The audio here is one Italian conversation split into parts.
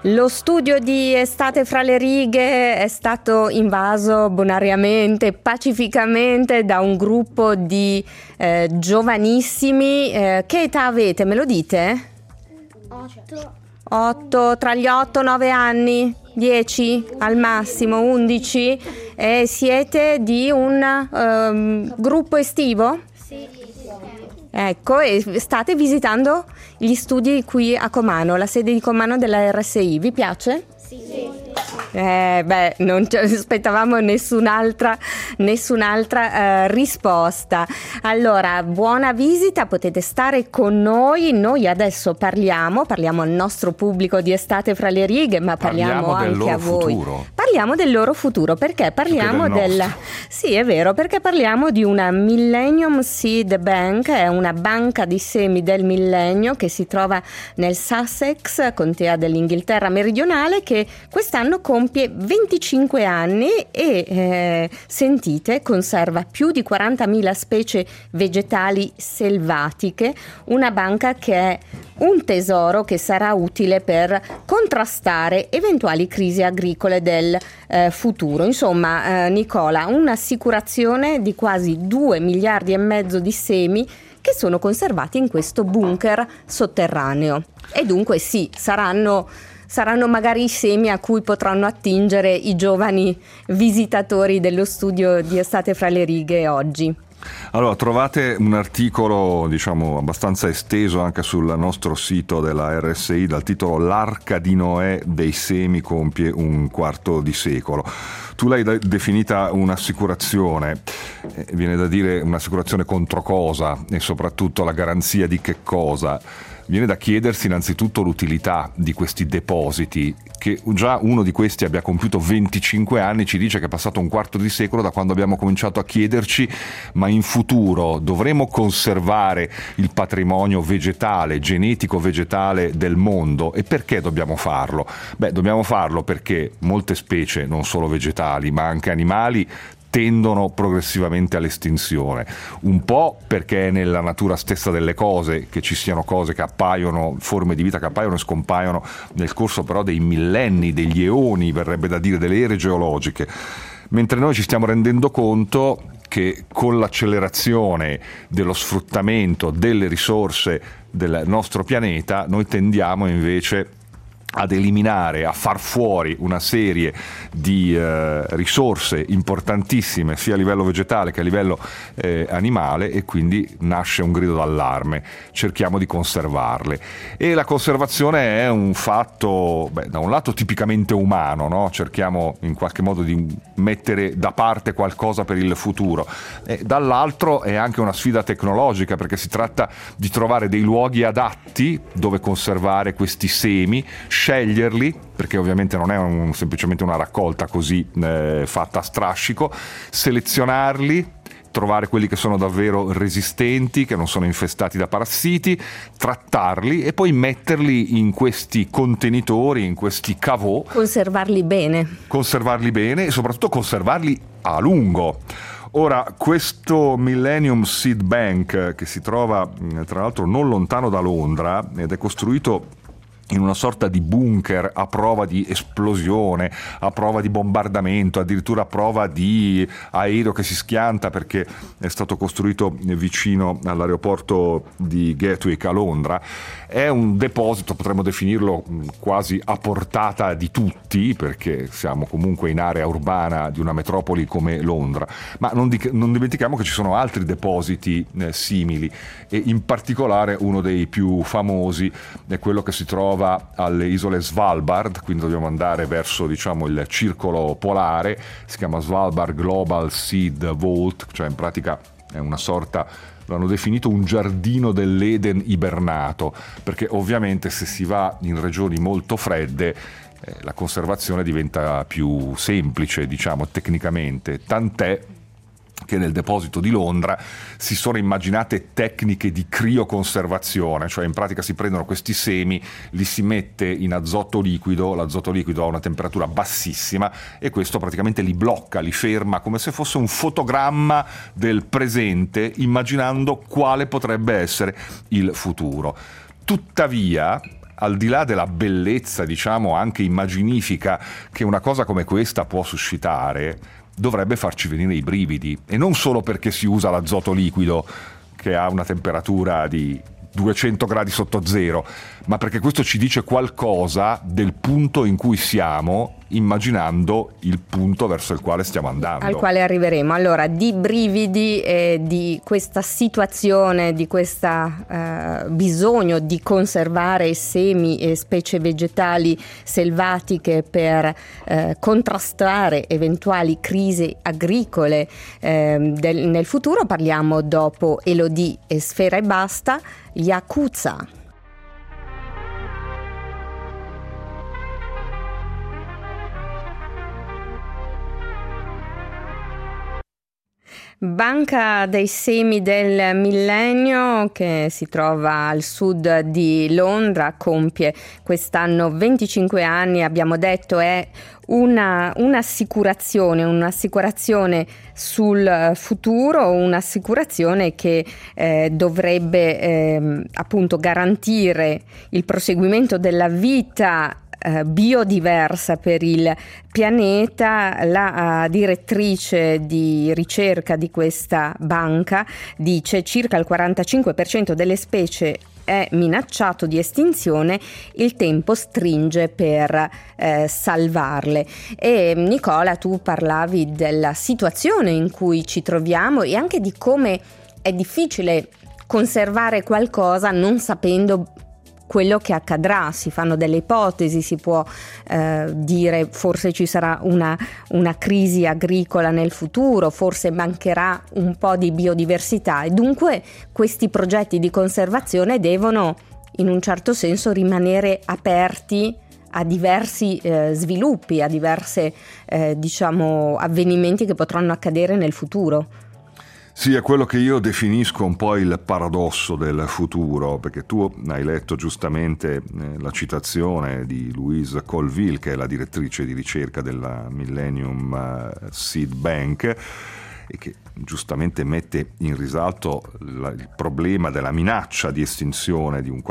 Lo studio di Estate fra le righe è stato invaso bonariamente, pacificamente da un gruppo di giovanissimi. Che età avete? Me lo dite? 8, tra gli 8 e 9 anni? 10 al massimo, 11? E siete di un gruppo estivo? Sì. Ecco, e state visitando gli studi qui a Comano, la sede di Comano della RSI. Vi piace? Sì. Non ci aspettavamo nessun'altra risposta. Allora, buona visita, potete stare con noi. Noi adesso parliamo al nostro pubblico di Estate fra le righe, ma parliamo anche a voi. Futuro. Parliamo del loro futuro, perché parliamo Sì, è vero, perché parliamo di una Millennium Seed Bank, è una banca di semi del millennio che si trova nel Sussex, contea dell'Inghilterra meridionale, che quest'anno compie 25 anni e sentite, conserva più di 40.000 specie vegetali selvatiche, una banca che è un tesoro che sarà utile per contrastare eventuali crisi agricole del futuro. Insomma, Nicola, un'assicurazione di quasi 2 miliardi e mezzo di semi che sono conservati in questo bunker sotterraneo. E dunque sì, saranno magari i semi a cui potranno attingere i giovani visitatori dello studio di Estate fra le righe oggi. Allora, trovate un articolo, abbastanza esteso anche sul nostro sito della RSI dal titolo "L'arca di Noè dei semi compie un quarto di secolo". Tu l'hai definita un'assicurazione, viene da dire un'assicurazione contro cosa e soprattutto la garanzia di che cosa? Viene da chiedersi innanzitutto l'utilità di questi depositi, che già uno di questi abbia compiuto 25 anni ci dice che è passato un quarto di secolo da quando abbiamo cominciato a chiederci: ma in futuro dovremo conservare il patrimonio vegetale, genetico vegetale del mondo? E perché dobbiamo farlo? Dobbiamo farlo perché molte specie, non solo vegetali ma anche animali, tendono progressivamente all'estinzione, un po' perché è nella natura stessa delle cose che ci siano cose che appaiono, forme di vita che appaiono e scompaiono nel corso però dei millenni, degli eoni, verrebbe da dire delle ere geologiche, mentre noi ci stiamo rendendo conto che con l'accelerazione dello sfruttamento delle risorse del nostro pianeta noi tendiamo invece ad eliminare, a far fuori una serie di risorse importantissime sia a livello vegetale che a livello animale, e quindi nasce un grido d'allarme. Cerchiamo di conservarle, e la conservazione è un fatto da un lato tipicamente umano, no? Cerchiamo in qualche modo di mettere da parte qualcosa per il futuro, e dall'altro è anche una sfida tecnologica, perché si tratta di trovare dei luoghi adatti dove conservare questi semi, sceglierli, perché ovviamente non è semplicemente una raccolta così fatta a strascico, selezionarli, trovare quelli che sono davvero resistenti, che non sono infestati da parassiti, trattarli e poi metterli in questi contenitori, in questi caveau. Conservarli bene E soprattutto conservarli a lungo. Ora, questo Millennium Seed Bank, che si trova tra l'altro non lontano da Londra ed è costruito in una sorta di bunker a prova di esplosione, a prova di bombardamento, addirittura a prova di aereo che si schianta, perché è stato costruito vicino all'aeroporto di Gatwick a Londra. È un deposito, potremmo definirlo quasi a portata di tutti, perché siamo comunque in area urbana di una metropoli come Londra, ma non dimentichiamo che ci sono altri depositi simili, e in particolare uno dei più famosi è quello che si trova alle isole Svalbard, quindi dobbiamo andare verso il circolo polare. Si chiama Svalbard Global Seed Vault, cioè in pratica è una sorta, l'hanno definito un giardino dell'Eden ibernato, perché ovviamente se si va in regioni molto fredde la conservazione diventa più semplice, tecnicamente, tant'è che nel deposito di Londra si sono immaginate tecniche di crioconservazione, cioè in pratica si prendono questi semi, li si mette in azoto liquido, l'azoto liquido ha una temperatura bassissima e questo praticamente li blocca, li ferma, come se fosse un fotogramma del presente, immaginando quale potrebbe essere il futuro. Tuttavia, al di là della bellezza, diciamo, anche immaginifica che una cosa come questa può suscitare, dovrebbe farci venire i brividi, e non solo perché si usa l'azoto liquido che ha una temperatura di 200 gradi sotto zero, ma perché questo ci dice qualcosa del punto in cui siamo, immaginando il punto verso il quale stiamo andando, al quale arriveremo. Allora, di brividi e di questa situazione, di questa bisogno di conservare semi e specie vegetali selvatiche per contrastare eventuali crisi agricole nel futuro, parliamo dopo Elodie e Sfera Ebbasta, Yakuza. Banca dei semi del millennio, che si trova al sud di Londra, compie quest'anno 25 anni, abbiamo detto è un'assicurazione sul futuro, un'assicurazione che dovrebbe appunto garantire il proseguimento della vita biodiversa per il pianeta. La direttrice di ricerca di questa banca dice: circa il 45% delle specie è minacciato di estinzione, il tempo stringe per salvarle. E Nicola, tu parlavi della situazione in cui ci troviamo e anche di come è difficile conservare qualcosa non sapendo quello che accadrà. Si fanno delle ipotesi, si può dire forse ci sarà una crisi agricola nel futuro, forse mancherà un po' di biodiversità, e dunque questi progetti di conservazione devono in un certo senso rimanere aperti a diversi sviluppi, a diverse diciamo avvenimenti che potranno accadere nel futuro. Sì, è quello che io definisco un po' il paradosso del futuro, perché tu hai letto giustamente la citazione di Louise Colville, che è la direttrice di ricerca della Millennium Seed Bank, e che giustamente mette in risalto il problema della minaccia di estinzione di un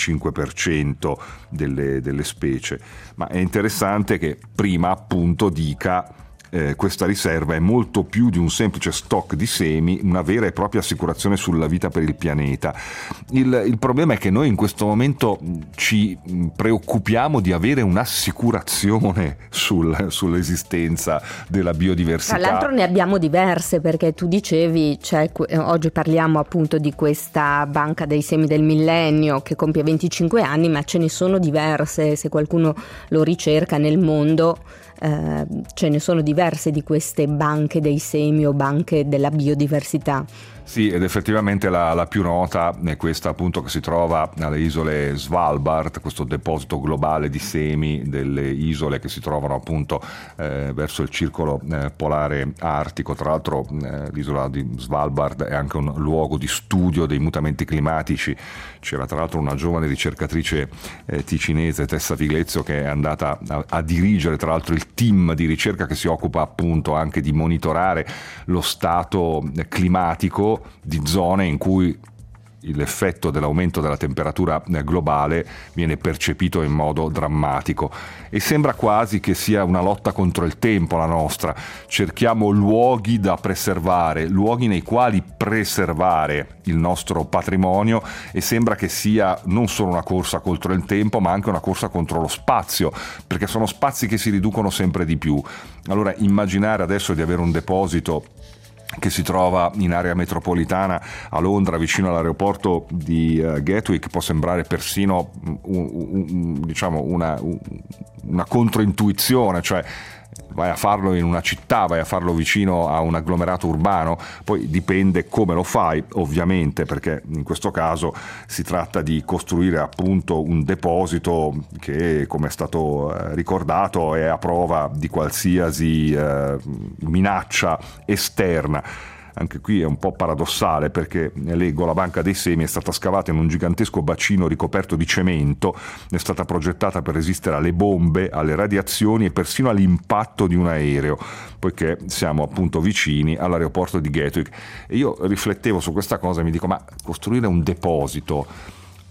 45% delle specie. Ma è interessante che prima appunto dica questa riserva è molto più di un semplice stock di semi, una vera e propria assicurazione sulla vita per il pianeta. Il problema è che noi in questo momento ci preoccupiamo di avere un'assicurazione sull'esistenza della biodiversità. Tra l'altro ne abbiamo diverse, perché tu dicevi, oggi parliamo appunto di questa banca dei semi del millennio che compie 25 anni, ma ce ne sono diverse. Se qualcuno lo ricerca nel mondo, ce ne sono diverse di queste banche dei semi o banche della biodiversità. Sì, ed effettivamente la più nota è questa appunto che si trova alle isole Svalbard, questo deposito globale di semi delle isole che si trovano appunto verso il circolo polare artico. Tra l'altro l'isola di Svalbard è anche un luogo di studio dei mutamenti climatici. C'era tra l'altro una giovane ricercatrice ticinese, Tessa Figlezio, che è andata a dirigere tra l'altro il team di ricerca che si occupa appunto anche di monitorare lo stato climatico di zone in cui l'effetto dell'aumento della temperatura globale viene percepito in modo drammatico, e sembra quasi che sia una lotta contro il tempo la nostra. Cerchiamo luoghi da preservare, luoghi nei quali preservare il nostro patrimonio, e sembra che sia non solo una corsa contro il tempo ma anche una corsa contro lo spazio, perché sono spazi che si riducono sempre di più. Allora immaginare adesso di avere un deposito che si trova in area metropolitana a Londra, vicino all'aeroporto di Gatwick, può sembrare persino una controintuizione, cioè vai a farlo in una città, vai a farlo vicino a un agglomerato urbano. Poi dipende come lo fai, ovviamente, perché in questo caso si tratta di costruire appunto un deposito che, come è stato ricordato, è a prova di qualsiasi minaccia esterna. Anche qui è un po' paradossale, perché leggo la banca dei semi è stata scavata in un gigantesco bacino ricoperto di cemento, è stata progettata per resistere alle bombe, alle radiazioni e persino all'impatto di un aereo, poiché siamo appunto vicini all'aeroporto di Gatwick. E io riflettevo su questa cosa e mi dico: ma costruire un deposito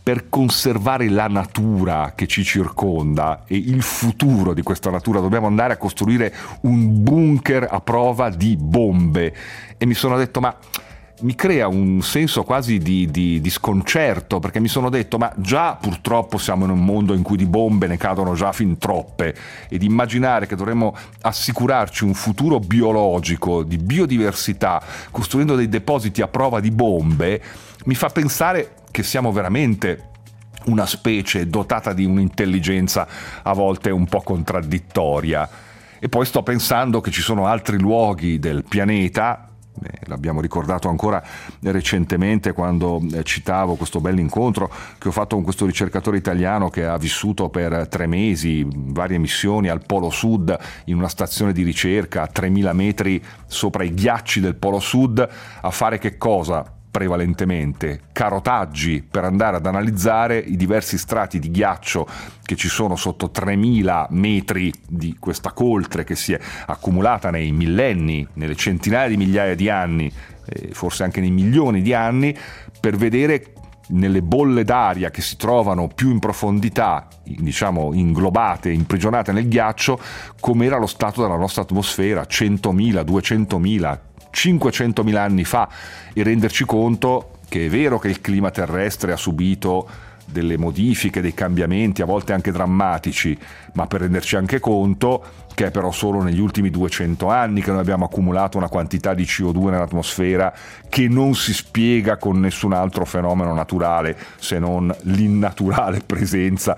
per conservare la natura che ci circonda e il futuro di questa natura dobbiamo andare a costruire un bunker a prova di bombe. E mi sono detto, ma mi crea un senso quasi di sconcerto, perché mi sono detto, ma già purtroppo siamo in un mondo in cui di bombe ne cadono già fin troppe, ed immaginare che dovremmo assicurarci un futuro biologico, di biodiversità, costruendo dei depositi a prova di bombe, mi fa pensare che siamo veramente una specie dotata di un'intelligenza a volte un po' contraddittoria. E poi sto pensando che ci sono altri luoghi del pianeta, l'abbiamo ricordato ancora recentemente quando citavo questo bell'incontro che ho fatto con questo ricercatore italiano che ha vissuto per 3 mesi, varie missioni al Polo Sud, in una stazione di ricerca a 3000 metri sopra i ghiacci del Polo Sud, a fare che cosa? Prevalentemente carotaggi per andare ad analizzare i diversi strati di ghiaccio che ci sono sotto 3000 metri di questa coltre che si è accumulata nei millenni, nelle centinaia di migliaia di anni, forse anche nei milioni di anni, per vedere nelle bolle d'aria che si trovano più in profondità, diciamo inglobate, imprigionate nel ghiaccio, com'era lo stato della nostra atmosfera 100.000, 200.000, 500.000 anni fa, e renderci conto che è vero che il clima terrestre ha subito delle modifiche, dei cambiamenti, a volte anche drammatici, ma per renderci anche conto che è però solo negli ultimi 200 anni che noi abbiamo accumulato una quantità di CO2 nell'atmosfera che non si spiega con nessun altro fenomeno naturale se non l'innaturale presenza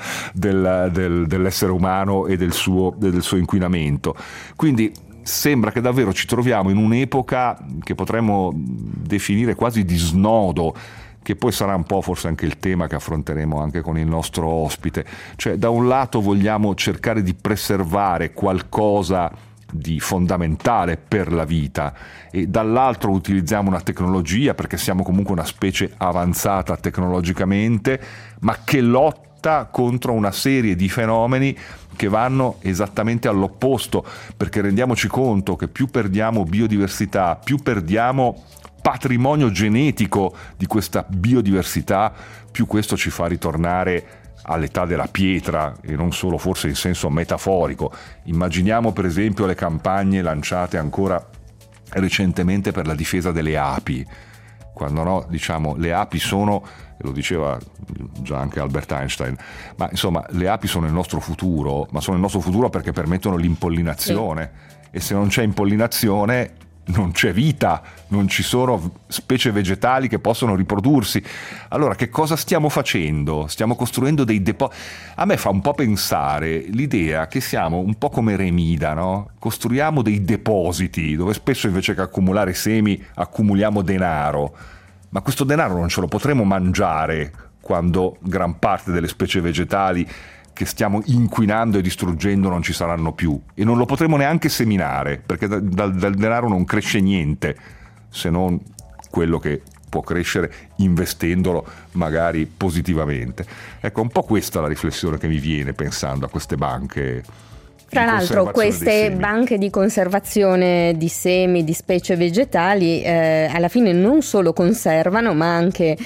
dell'essere umano e del suo inquinamento. Quindi sembra che davvero ci troviamo in un'epoca che potremmo definire quasi di snodo, che poi sarà un po' forse anche il tema che affronteremo anche con il nostro ospite. Cioè, da un lato vogliamo cercare di preservare qualcosa di fondamentale per la vita e dall'altro utilizziamo una tecnologia, perché siamo comunque una specie avanzata tecnologicamente, ma che lotta contro una serie di fenomeni che vanno esattamente all'opposto, perché rendiamoci conto che più perdiamo biodiversità, più perdiamo patrimonio genetico di questa biodiversità, più questo ci fa ritornare all'età della pietra, e non solo forse in senso metaforico. Immaginiamo per esempio le campagne lanciate ancora recentemente per la difesa delle api, quando no, diciamo, le api sono, lo diceva già anche Albert Einstein, ma insomma le api sono il nostro futuro, ma sono il nostro futuro perché permettono l'impollinazione, e se non c'è impollinazione non c'è vita, non ci sono specie vegetali che possono riprodursi. Allora che cosa stiamo facendo? Stiamo costruendo dei depositi. A me fa un po' pensare l'idea che siamo un po' come Remida, no? Costruiamo dei depositi dove spesso invece che accumulare semi accumuliamo denaro, ma questo denaro non ce lo potremo mangiare quando gran parte delle specie vegetali che stiamo inquinando e distruggendo non ci saranno più, e non lo potremo neanche seminare, perché dal denaro non cresce niente se non quello che può crescere investendolo magari positivamente. Ecco, un po' questa la riflessione che mi viene pensando a queste banche. Tra l'altro queste banche di conservazione di semi, di specie vegetali, alla fine non solo conservano, ma anche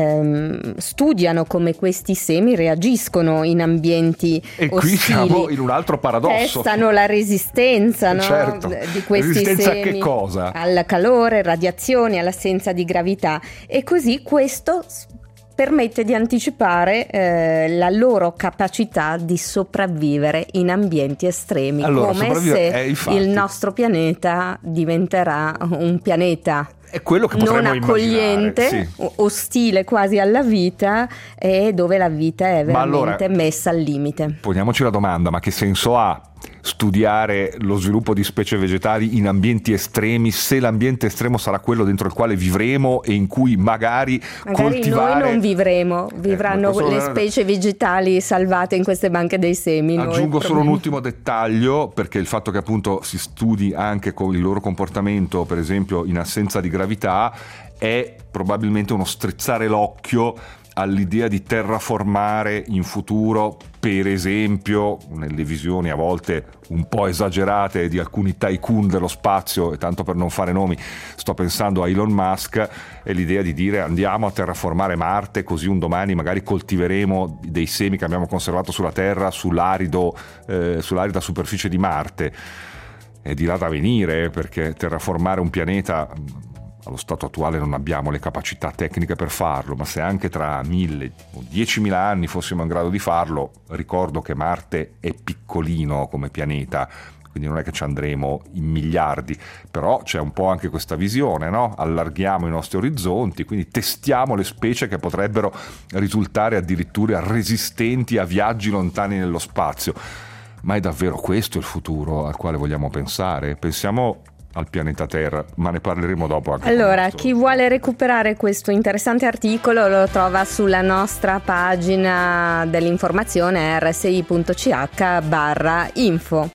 studiano come questi semi reagiscono in ambienti ostili. E qui siamo in un altro paradosso. Testano la resistenza, no? Certo. Di questi resistenza semi a che cosa? al calore, radiazioni, all'assenza di gravità, e così questo permette di anticipare la loro capacità di sopravvivere in ambienti estremi, come se il nostro pianeta diventerà un pianeta è quello che non accogliente, sì, ostile quasi alla vita, e dove la vita è veramente messa al limite. Poniamoci la domanda, ma che senso ha studiare lo sviluppo di specie vegetali in ambienti estremi se l'ambiente estremo sarà quello dentro il quale vivremo e in cui magari coltivare... noi non vivremo, vivranno le specie vegetali salvate in queste banche dei semi. Aggiungo solo un ultimo dettaglio, perché il fatto che appunto si studi anche con il loro comportamento, per esempio in assenza di gravità, è probabilmente uno strizzare l'occhio all'idea di terraformare in futuro, per esempio, nelle visioni a volte un po' esagerate di alcuni tycoon dello spazio, e tanto per non fare nomi sto pensando a Elon Musk, è l'idea di dire andiamo a terraformare Marte, così un domani magari coltiveremo dei semi che abbiamo conservato sulla Terra sull'arida superficie di Marte. È di là da venire, perché terraformare un pianeta allo stato attuale non abbiamo le capacità tecniche per farlo, ma se anche tra 1000 o 10.000 anni fossimo in grado di farlo, ricordo che Marte è piccolino come pianeta, quindi non è che ci andremo in miliardi, però c'è un po' anche questa visione, no? Allarghiamo i nostri orizzonti, quindi testiamo le specie che potrebbero risultare addirittura resistenti a viaggi lontani nello spazio. Ma è davvero questo il futuro al quale vogliamo pensare? Pensiamo al pianeta Terra, ma ne parleremo dopo anche. Allora, chi vuole recuperare questo interessante articolo lo trova sulla nostra pagina dell'informazione rsi.ch/info.